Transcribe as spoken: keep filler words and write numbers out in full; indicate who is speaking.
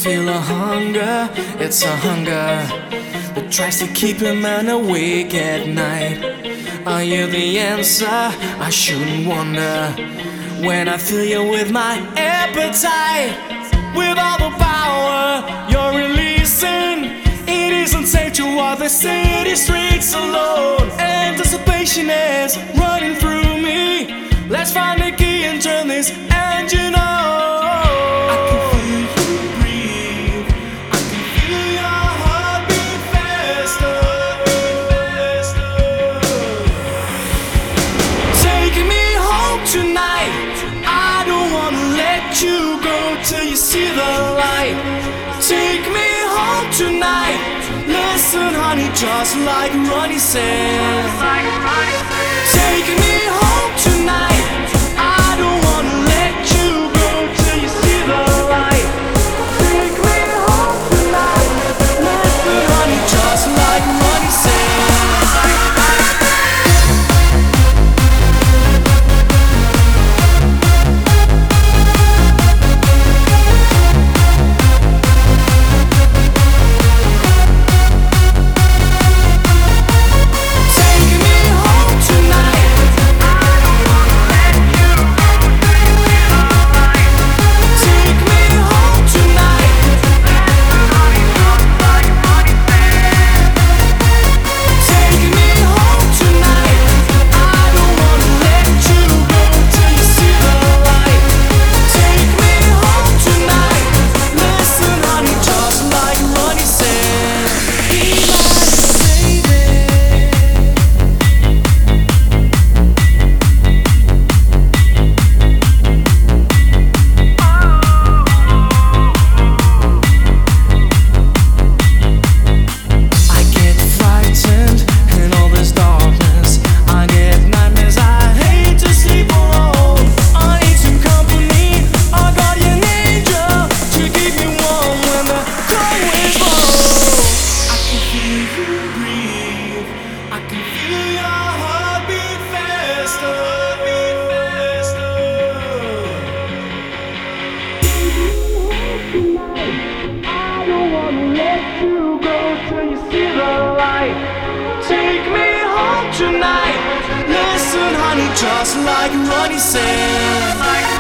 Speaker 1: feel a hunger, it's a hunger that tries to keep a man awake at night. Are you the answer? I shouldn't wonder when I fill you with my appetite. With all the power you're releasing, it isn't safe to walk the city streets alone. Anticipation is running through me. Let's find the key and turn this engine on. I can feel you breathe. I can feel your heartbeat faster. Take me home tonight. I don't wanna let you go till you see the light. Take me home tonight. Listen, honey, just like Ronnie said. Take me home tonight. I don't wanna let you go till you see the light. Take me home tonight. Listen, honey, just like Ronnie said. Take me home tonight. Listen, honey, just like Ronnie said.